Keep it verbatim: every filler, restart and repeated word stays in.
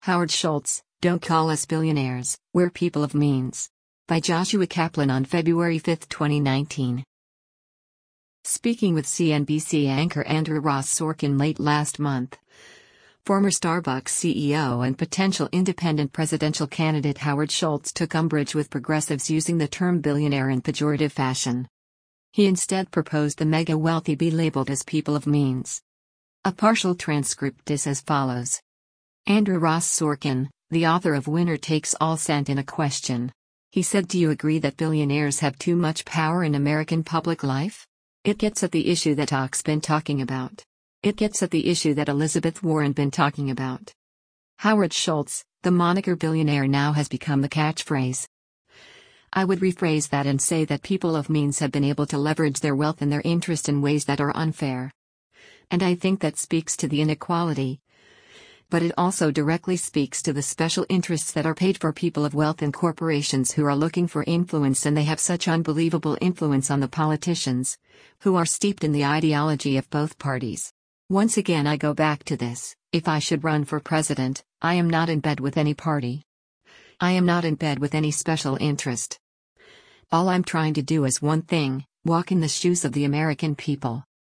Howard Schultz, Don't Call Us Billionaires, We're People of Means. By Joshua Kaplan on February fifth, twenty nineteen. Speaking with C N B C anchor Andrew Ross Sorkin late last month, former Starbucks C E O and potential independent presidential candidate Howard Schultz took umbrage with progressives using the term billionaire in pejorative fashion. He instead proposed the mega-wealthy be labeled as people of means. A partial transcript is as follows. Andrew Ross Sorkin, the author of Winner Takes All, sent in a question. He said, do you agree that billionaires have too much power in American public life? It gets at the issue that Doc's been talking about. It gets at the issue that Elizabeth Warren been talking about. Howard Schultz, the moniker billionaire now has become the catchphrase. I would rephrase that and say that people of means have been able to leverage their wealth and their interest in ways that are unfair. And I think that speaks to the inequality. But it also directly speaks to the special interests that are paid for people of wealth and corporations who are looking for influence, and they have such unbelievable influence on the politicians, who are steeped in the ideology of both parties. Once again I go back to this, if I should run for president, I am not in bed with any party. I am not in bed with any special interest. All I'm trying to do is one thing, walk in the shoes of the American people.